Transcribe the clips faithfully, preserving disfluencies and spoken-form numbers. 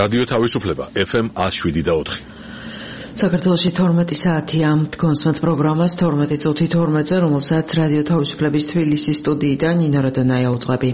რადიო თავისუფლება ეფ ემ one oh seven და four. საქართველოში თორმეტი საათია თქვენს პროგრამას თორმეტი წუთი თორმეტზე, რომელსაც რადიო თავისუფლების თბილისის სტუდიიდან ნინო როდანაია უძღვები.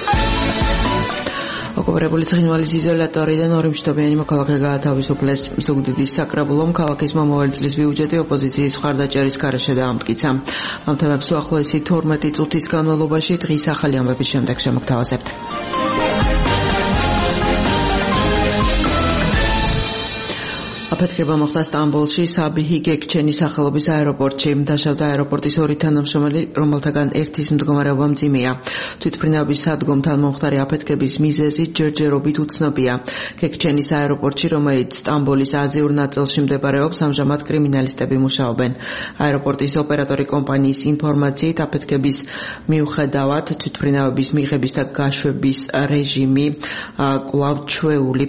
ოკუპირებული ცხინვალის იზოლატორიდან ორი მშვიდობიანი მოქალაქე გაათავისუფლეს. ზუგდიდის საკრებულომ ქალაქის მომავალი წლის ბიუჯეტი ოპოზიციის მხარდაჭერის გარეშე დაამტკიცა. ამ თემებს უახლოესი თორმეტი წუთის განმავლობაში დღის ახალი ამბების შემდეგ შემოგთავაზებთ. აფეთქება მოხდა სტამბოლში საბიჰი გეკჩენის სახელობის აეროპორტში. დაშავდა აეროპორტის ორი თანამშრომელი, რომელთაგან ერთის მდგომარეობა მძიმეა. თვითმფრინავების სადგომთან მომხდარი აფეთქების მიზეზი ჯერჯერობით უცნობია. გეკჩენის აეროპორტში, რომელიც სტამბოლის აზიურ ნაწილში მდებარეობს, ამჟამად კრიმინალისტები მუშაობენ. აეროპორტის ოპერატორი კომპანიის ინფორმაციით, აფეთქების მიუხედავად თვითმფრინავების მიღების და გაშვების რეჟიმი კვლავ ჩვეული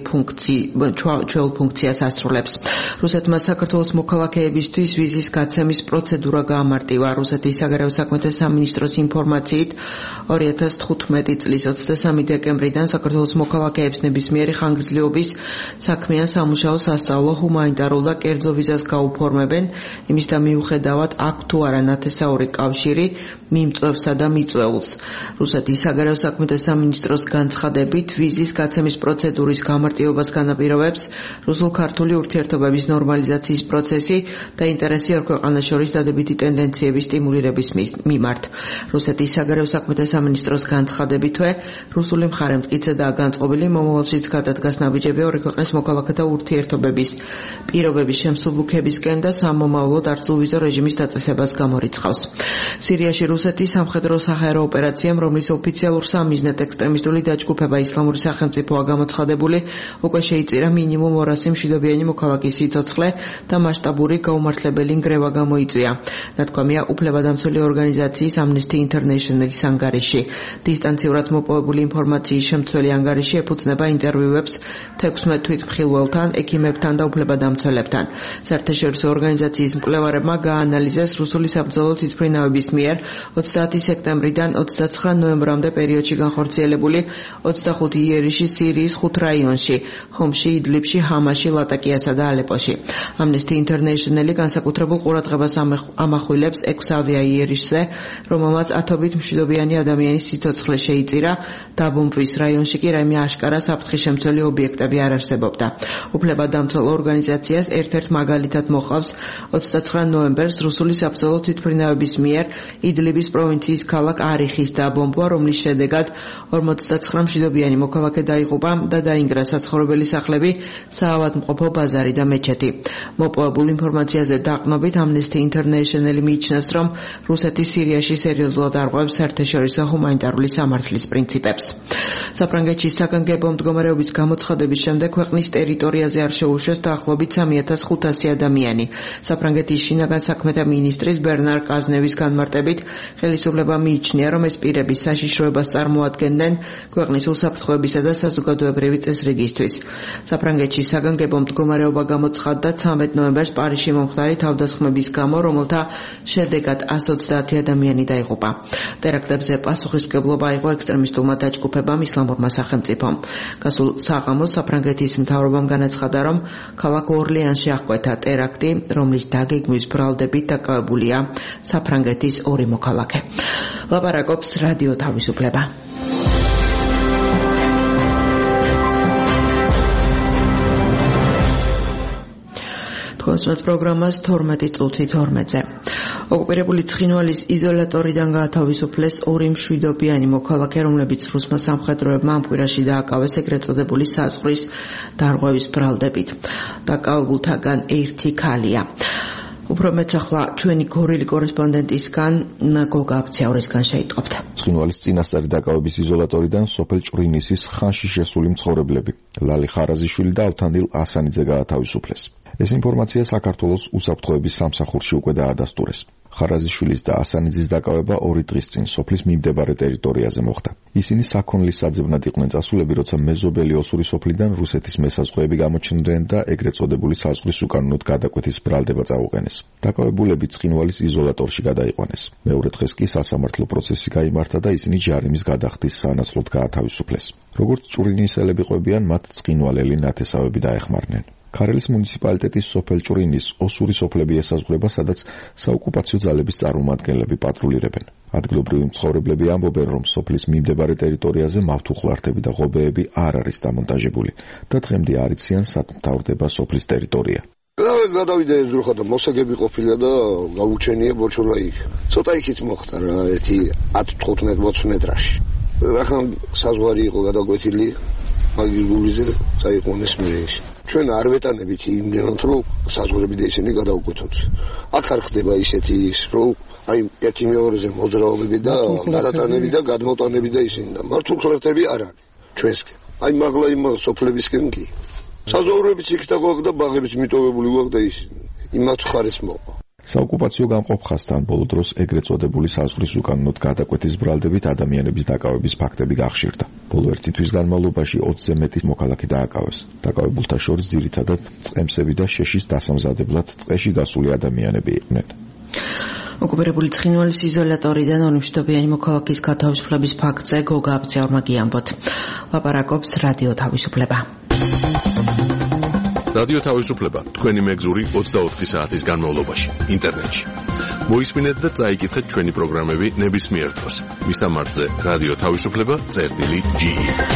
ჩვეულ ფუნქციას ასრულებს. რუსეთმა საქართველოს მოქალაქეებისთვის ვიზის გაცემის პროცედურა გაამარტივა. რუსეთის საგარეო საქმეთა სამინისტროს ინფორმაციით, ორი ათას თხუთმეტი წლის ოცდასამი დეკემბრიდან საქართველოს მოქალაქეებს ნებისმიერი ხანგრძლივობის საქმიან სამუშაო, სასწავლო, ჰუმანიტარულ და კერძო ვიზას გაუფორმებენ, იმის და მიუხედავად აქვს თუ არა ნათესაური კავშირი მიმწვევსა და მიწვეულს. რუსეთის საგარეო საქმეთა სამინისტროს განცხადებით, ვიზის გაცემის პროცედურის გამარტივებას განაპირობებს რუსულ-ქართული ურთიერთობების ნორმალიზაციის პროცესი და ინტერესი ორ ქვეყანას შორის დადებითი ტენდენციების სტიმულირების მიმართ. რუსეთის საგარეო საქმეთა სამინისტროს განცხადებითვე, რუსული მხარე მტკიცედაა განწყობილი მომავალშიც გადადგას ნაბიჯები ორი ქვეყნის მოქალაქეთა ურთიერთობების პირობების შემსუბუქებისკენ და სამომავლოდ არც უვიზო რეჟიმის დაწესებას გამორიცხავს. სირიაში რუსეთის სამხედრო საჰაერო ოპერაციამ, რომლის ოფიციალურ სამიზნედ ექსტრემისტული დაჯგუფება ისლამური სახელმწიფოა გამოცხადებული, უკვე შეიწირა მინიმუმ ორასი მშვიდობიანი მოქალაქის სიცოცხლე და მასშტაბური გაუმართლებელი ნგრევა გამოიწვია. ნათქვამია უფლებადამცველი ორგანიზაციის Amnesty International-ის ანგარიში. დისტანციურად მოპოვებული ინფორმაციის შემცველი ანგარიში ეფუძნება ინტერვიუებს თექვსმეტ თვითმხილველთან, ექიმებთან და უფლებადამცველებთან. საერთაშორისო ორგანიზაციის მკვლევარებმა გააანალიზეს რუსული საბრძოლო თვითმფრინავების მიერ ოცდაათი სექტემბრიდან ოცდაცხრა ნოემბრამდე პერიოდში განხორციელებული ოცდახუთი იერიში სირიის ხუთ რაიონში, ჰომში, იდლიბში, ჰამაში, ლატაკიასა და ალეპოში. Amnesty International-ი განსაკუთრებულ ყურადღებას ამახვილებს ექვს ავიაიერიშზე, რომელმაც ათობით მშვიდობიანი ადამიანის სიცოცხლე შეიწირა, დაბომბვის რაიონში კი რაიმე აშკარა საფრთხის შემცველი ობიექტები არ არსებობდა. უფლებადამცველ ორგანიზაციას ერთ-ერთ მაგალითად მოყავს ოცდაცხრა ნოემბერს რუსული საბრძოლო თვითმფრინავების მიერ იდლიბის პროვინციის ქალაქ არიხის დაბომბვა, რომლის შედეგად ორმოცდაცხრა მშვიდობიანი მოქალაქე დაიღუპა და დაინგრა საცხოვრებელი სახლები, საავადმყოფო ბაზარი და მეჩეთი. მოპოვებულ ინფორმაციაზე დაყრდნობით Amnesty International-ი მიიჩნევს, რომ რუსეთი სირიაში სერიოზულად არღვევს საერთაშორისო ჰუმანიტარული სამართლის პრინციპებს. საფრანგეთში საგანგებო მდგომარეობის გამოცხადების შემდეგ ქვეყნის ტერიტორიაზე არ შეუშვეს დაახლოებით სამი ათას ხუთასი ადამიანი. საფრანგეთის შინაგან საქმეთა მინისტრის ბერნარ კაზნევის განმარტებით, ხელისუფლება მიიჩნია, რომ ეს პირები საშიშროებას წარმოადგენდნენ ქვეყნის უსაფრთხოებისა და საზოგადოებრივი წესრიგისთვის. საფრანგეთში საგანგებო მდგომარეობა გამოცხადდა ცამეტ ნოემბერს პარიზში მომხდარი თავდასხმების გამო, რომელთა შედეგად ასი ოცდაათი ადამიანი დაიღუპა. ტერაქტებზე პასუხისმგებლობა აიღო ექსტრემისტულმა დაჯგუფებამ ისლამურმა სახელმწიფომ. გასულ საღამოს საფრანგეთის მთავრობამ განაცხადა, რომ ქალაქ ორლეანში აღკვეთა ტერაქტი, რომლის დაგეგმვის ბრალდებით დაკავებულია საფრანგეთის ორი მოქალაქე. ლაპარაკობს რადიო თავისუფლება. თქვენს პროგრამას თორმეტი წუთი თორმეტზე. ოკუპირებული ცხინვალის იზოლატორიდან გაათავისუფლეს ორი მშვიდობიანი მოქალაქე, რომლებიც რუსმა სამხედროებმა ამ კვირაში დააკავეს ეგრეთ წოდებული საზღვრის დარღვევის ბრალდებით. დაკავებულთაგან ერთი ქალია. უფრო მეც ახლა ჩვენი გორილი კორესპონდენტისგან გოგა აფციაურისგან შეიტყობთ. ცხინვალის წინასწარი დაკავების იზოლატორიდან სოფელ ჭრინისის ხანში შესული მცხოვრებლები ლალი ხარაზიშვილი და ავთანდილ ასანიძე გაათავისუფლეს. ეს ინფორმაცია საქართველოს უსაფრთხოების სამსახურში უკვე დაადასტურეს. ხარაზიშვილის და ასანიძის დაკავება ორი დღის წინ სოფლის მიმდებარე ტერიტორიაზე მოხდა. ისინი საქონლის საძებნად იყვნენ წასულები, როცა მეზობელი ოსური სოფლიდან რუსეთის მესაზღვრეები გამოჩნდნენ და ეგრეთ წოდებული საზღვრის უკანონოდ გადაკვეთის ბრალდება წაუყენეს. დაკავებულები ცხინვალის იზოლატორში გადაიყვანეს. მეორე დღეს კი სასამართლო პროცესი გაიმართა და ისინი ჯარიმის გადახდის სანაცვლოდ გაათავისუფლეს. როგორც ჭურინისელები ყვებიან, მათ ცხინვალელი ნათესავები დაეხმარნენ. ქარელის მუნიციპალიტეტის სოფელ ჭურინის ოსური სოფლები ესაზღვრება, სადაც საოკუპაციო ძალების წარმომადგენლები პატრულირებენ. ადგილობრივი მცხოვრებლები ამბობენ, რომ სოფლის მიმდებარე ტერიტორიაზე მავთუხლართები და ღობეები არ არის დამონტაჟებული და დღემდე არ იციან სად მთავრდება სოფლის ტერიტორია. გადავიდა ეძრუხა და მოსაგები ყოფილა და გაუჩენია ბოჩოლა იქ. ცოტა იქით მოხდა რა, ერთი ათი თხუთმეტ ოცი მეტრაში. რახან საზღვარი იყო გადაკვეთილი, მაგის გულიზე წაიყვანეს მეეში. ჩვენ არ ვეტანებით იმდენად, რომ საზღვრები და ისინი გადაუკვეთოთ. აქ არ ხდება ისეთი ის, რომ აი ერთი მეორეზე მოძრაობები და გადატანები და გადმოტანები და ისინი და მართულხლერთები არ არის ჩვენსკენ. აი მაგლა იმ სოფლებისკენ კი. საზღვრებიც იქ და გვაქვს და ბაღებიც მიტოვებული გვაქვს და ის იმათ ხარეს მოყვა. საოკუპაციო გამყოფ ხაზთან ბოლო დროს ეგრეთ წოდებული საზღვრის უკანონოდ გადაკვეთის ბრალდებით ადამიანების დაკავების ფაქტები გახშირდა. ბოლო ერთი თვის განმავლობაში ოცზე მეტი მოქალაქე დააკავეს. დაკავებულთა შორის ძირითადად წყემსები და შეშის დასამზადებლად ტყეში გასული ადამიანები იყვნენ. ოკუპირებული ცხინვალის იზოლატორიდან ორმშობიანი მოქალაქის გათავისუფლების ფაქტზე გოგა აბძევრმა გიამბოთ. ლაპარაკობს რადიო თავისუფლება. რადიო თავისუფლება თქვენი მეგზური ოცდაოთხი საათის განმავლობაში ინტერნეტში. მოისმინეთ და წაიკითხეთ ჩვენი პროგრამები ნებისმიერ დროს. მისამართზე რადიო თავისუფლება წერტილი ჯი.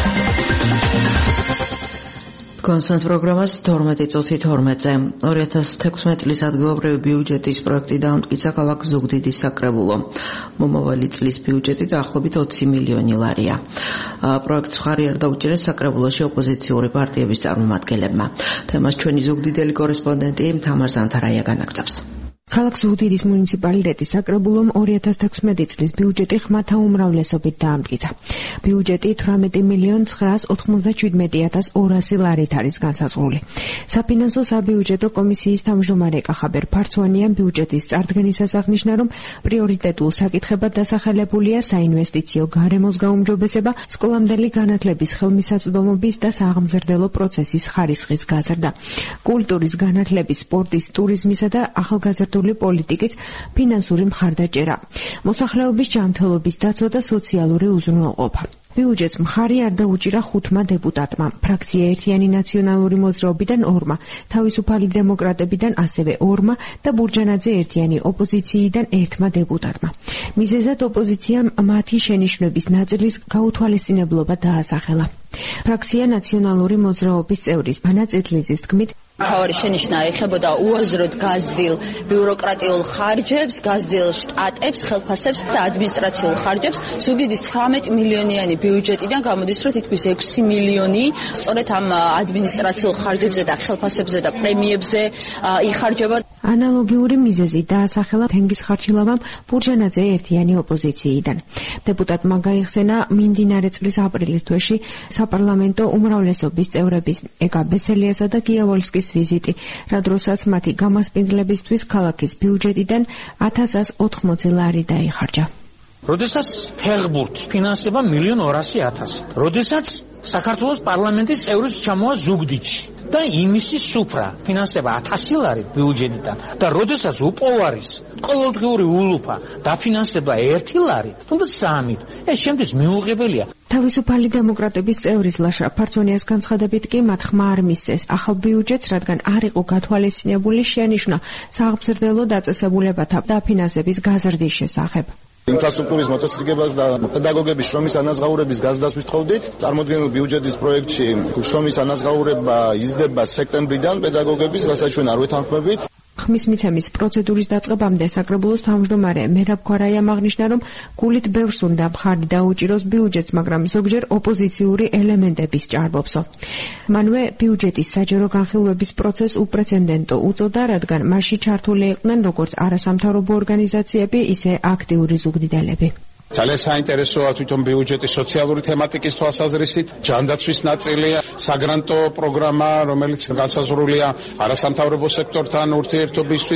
კონსერტ პროგრამას თორმეტი წუთი თორმეტზე ორი ათას თექვსმეტი წლის ადგილობრივი ბიუჯეტის პროექტი დაამტკიცა ქალაქ ზუგდიდის საკრებულო. მომავალი წლის ბიუჯეტი დაახლოებით ოცი მილიონი ლარია. პროექტს მხარი არ დაუჭირეს საკრებულოში ოპოზიციური პარტიების წარმომადგენლებმა. თემას ჩვენი ზუგდიდელი კორესპონდენტი თამარ ზანთარაია განაგრძობს. ქალაქ ზუგდიდის მუნიციპალიტეტის საკრებულომ ორი ათას თექვსმეტი წლის ბიუჯეტი ხმათა უმრავლესობით დაამტკიცა. ბიუჯეტი თვრამეტი მილიონ ცხრაას ოთხმოცდაშვიდმეტი ათას ორასი ლარით არის განსაზღვრული. საფინანსო საბიუჯეტო კომისიის თავმჯდომარე კახაბერ ფარცვანიამ ბიუჯეტის წარდგენისას აღნიშნა, რომ პრიორიტეტულ საკითხებად დასახელებულია საინვესტიციო გარემოს გაუმჯობესება, სკოლამდელი განათლების ხელმისაწვდომობის და სააღმზრდელო პროცესის ხარისხის გაზრდა, კულტურის, განათლების, სპორტის, ტურიზმისა და ახალგაზრდობის პოლიტიკის ფინანსური მხარდაჭერა, მოსახლეობის ჯანმრთელობის დაცვა და სოციალური უზრუნველყოფა. ბიუჯეტს მხარი არ დაუჭირა ხუთმა დეპუტატმა, ფრაქცია ერთიანი ნაციონალური მოძრაობიდან ორმა, თავისუფალი დემოკრატებიდან ასევე ორმა და ბურჯანაძე ერთიანი ოპოზიციიდან ერთმა დეპუტატმა. მიზეზად ოპოზიციამ მათი შენიშვნების ნაწილის გაუთვალისწინებლობა დაასახელა. ფრაქცია ნაციონალური მოძრაობის წევრის ანა წეთლიძის თქმით, მთავარი შენიშვნა ეხებოდა უაზროდ გაზრდილ ბიუროკრატიულ ხარჯებს, გაზრდილ შტატებს, ხელფასებს და ადმინისტრაციულ ხარჯებს. ზუგდიდის თვრამეტი მილიონიანი ბიუჯეტიდან გამოდის, რომ თითქმის ექვსი მილიონი სწორედ ამ ადმინისტრაციულ ხარჯებზე და ხელფასებზე და პრემიებზე იხარჯება. ანალოგიური მიზეზი დაასახელა თენგიზ ხარჩილავამ ბურჯანაძე ერთიანი ოპოზიციიდან. დეპუტატმა გაიხსენა მიმდინარე წლის აპრილის თვეში საპარლამენტო უმრავლესობის წევრების ეკა ბესელიასა და გიავოლსკის ვიზიტი, რა დროსაც მათი გამასპინძლებისთვის ქალაქის ბიუჯეტიდან ათას ოთხმოცი ლარი დაიხარჯა. როდესაც ფეხბურთს ფინანსება მილიონ ორასი ათასი. როდესაც საქართველოს პარლამენტის წევრის ჩამოვა ზუგდიდში და იმისი სუფრა ფინანსება ათასი ლარი ბიუჯეტიდან და როდესაც უპოვარის ყოველდღიური ულუფა დაფინანსება ერთი ლარი, თუნდაც სამით, ეს შემდგომ მიუღებელია. თავისუფალი დემოკრატების წევრის ლაშა ფარცონიას განცხადებით კი მათ ხმა არ მისცეს ახალ ბიუჯეტს, რადგან არ იყო გათვალისწინებული შენიშვნა სააღმზრდელო დაწესებულებათა დაფინანსების გაზრდის შესახებ. ინფრასტრუქტურის მოწესრიგებას და პედაგოგების შრომის ანაზღაურების გაზრდას ვთხოვდით. წარმოქმნილ ბიუჯეტის პროექტში შრომის ანაზღაურება იზრდება სექტემბრიდან პედაგოგების, რასაც ჩვენ არ ვეთანხმებით. ხმის მიცემის პროცედურის დაწყებამდე საკრებულოს თავმჯდომარე მერაბ ქვარაიამ აღნიშნა, რომ გულით ბევრს უნდა მხარი დაუჭიროს ბიუჯეტს, მაგრამ ზოგჯერ ოპოზიციური ელემენტების ჭარბობსო. მანვე ბიუჯეტის საჯარო განხილვების პროცესს უპრეცედენტო უწოდა, რადგან მასში ჩართული იყვნენ როგორც არასამთავრობო ორგანიზაციები, ისე აქტიური ზუგდიდელები. ძალიან საინტერესოა თვითონ ბიუჯეტის სოციალური თემატიკის თვალსაზრისით, ჯანდაცვის ნაწილია, საგრანტო პროგრამა, რომელიც განსაზღვრულია არასამთავრობო სექტორთან ურთიერთობისთვის.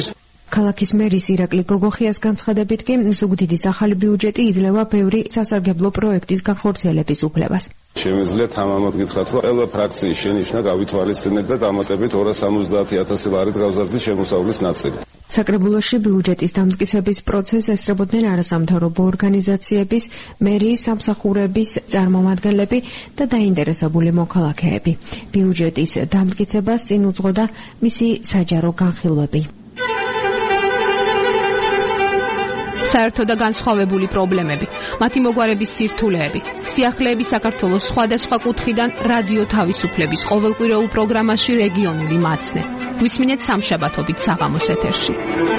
ქალაქის მერის ირაკლი გოგოხიას განცხადებით კი ზუგდიდის ახალი ბიუჯეტი იძლევა ბევრი სასარგებლო პროექტის განხორციელების უფლებას. Შემიძლია თამამად გითხრათ, რომ ყველა ფრაქციის შენიშვნა გავითვალისწინეთ და დამატებით ორას სამოცდაათი ათასი ლარით გავზარდით შემოსავლის ნაწილი. საკრებულოში ბიუჯეტის დამტკიცების პროცესს ესწრებოდნენ არასამთავრობო ორგანიზაციების, მერიის სამსახურების წარმომადგენლები და დაინტერესებული მოქალაქეები. ბიუჯეტის დამტკიცებას წინ უძღოდა მისი საჯარო განხილვები. საერთო და განსხვავებული პრობლემები, მათი მოგვარების სირთულეები, სიახლეები საქართველოს სხვადასხვა კუთხიდან რადიო თავისუფლების ყოველკვირეულ პროგრამაში რეგიონული მაცნე. გვისმინეთ სამშაბათობით საღამოს ეთერში.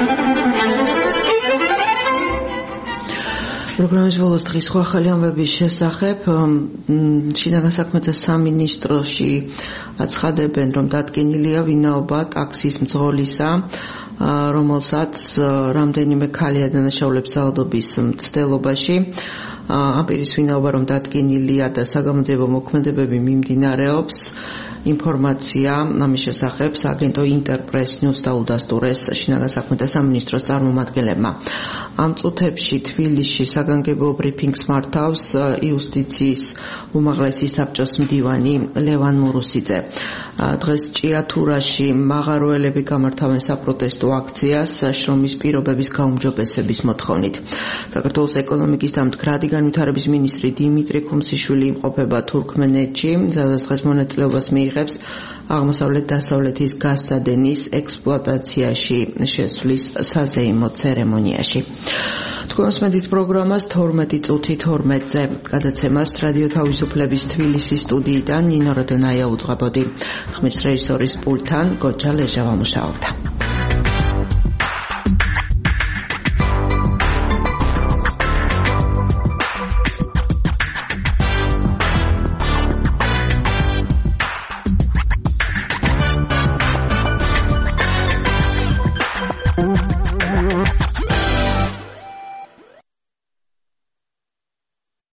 პროგრამის ბოლოს დღის სხვა ახალი ამბების შესახებ შინაგან საქმეთა სამინისტროში აცხადებენ, რომ დადგენილია ვინაობა ტაქსის მძღოლისა, რომელსაც რამდენიმე ქალი ადანაშაულებს საავადმყოფოს მცდელობაში. ამ პირის ვინაობა რომ დადგენილია და საგამოძიებო მოქმედებები მიმდინარეობს. ინფორმაცია ამის შესახებ სააგენტო ინტერპრეს ნიუს დაუდასტურეს შინაგან საქმეთა სამინისტროს წარმომადგენლებმა. ამ წუთებში თბილისში საგანგებო ბრიფინგს მართავს იუსტიციის უმაღლესი საბჭოს მდივანი ლევან მურუსიძე. დღეს ჭიათურაში მაღაროელები გამართავენ საპროტესტო აქციას შრომის პირობების გაუმჯობესების მოთხოვნით. საქართველოს ეკონომიკის და მდგრადი განვითარების მინისტრი დიმიტრი ქუმსიშვილი იმყოფება თურქმენეთში, სადაც დღეს მონაწილეობას მიიღებს აღმოსავლეთ დასავლეთის გაზსადენის ექსპლუატაციაში შესვლის საზეიმო ცერემონიაში. თქვენ მოსმენთ პროგრამას თორმეტი წუთი თორმეტზე. გადაცემას რადიო თავისუფლების თბილისის სტუდიიდან ნინო როდონაია უძღვებოდი. ხმის რეჟისორის პულტთან გოჯა ლეჟავა მუშაობდა.